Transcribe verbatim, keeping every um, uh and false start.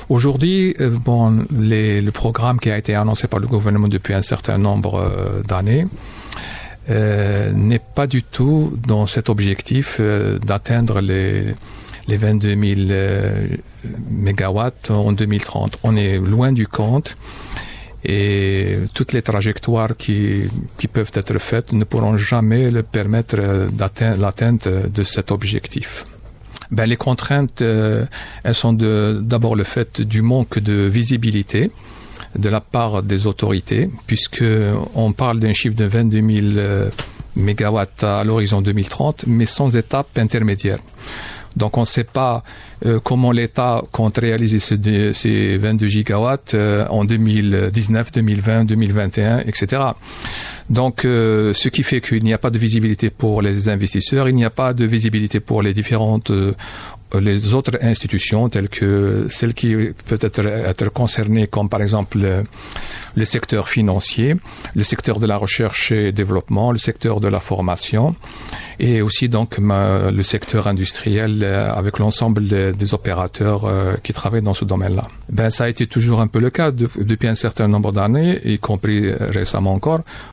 Aujourd'hui, euh, bon, les, le programme qui a été annoncé par le gouvernement depuis un certain nombre euh, d'années euh, n'est pas du tout dans cet objectif euh, d'atteindre les, les vingt-deux mille euh, mégawatts en deux mille trente. On est loin du compte. Et toutes les trajectoires qui, qui peuvent être faites ne pourront jamais le permettre d'atteindre l'atteinte de cet objectif. Ben, les contraintes, euh, elles sont de, d'abord le fait du manque de visibilité de la part des autorités, puisque on parle d'un chiffre de vingt-deux mille euh, mégawatts à l'horizon deux mille trente, mais sans étape intermédiaire. Donc on ne sait pas euh, comment l'État compte réaliser ce, ces vingt-deux gigawatts euh, en deux mille dix-neuf, deux mille vingt, deux mille vingt et un, et cetera. Donc euh, ce qui fait qu'il n'y a pas de visibilité pour les investisseurs, il n'y a pas de visibilité pour les différentes euh, les autres institutions telles que celles qui peuvent être, être concernées comme par exemple le, le secteur financier, le secteur de la recherche et développement, le secteur de la formation et aussi donc ma, le secteur industriel euh, avec l'ensemble des, des opérateurs euh, qui travaillent dans ce domaine-là. Ben ça a été toujours un peu le cas de, depuis un certain nombre d'années, y compris récemment encore.